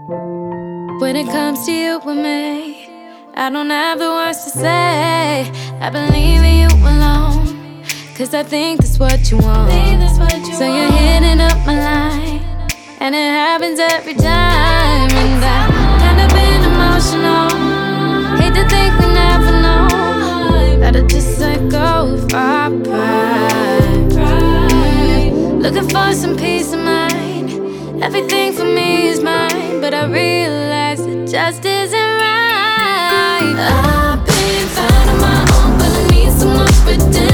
When it comes to you and me, I don't have the words to say. I believe in you alone, 'cause I think that's what you want. So you're hitting up my line, and it happens every time. And I've kinda been emotional. Hate to think we never know that I just let go of our pride. Looking for some peace of mind. Everything for me is mine, but I realize it just isn't right. I've been finding my own, but I need someone to pretend.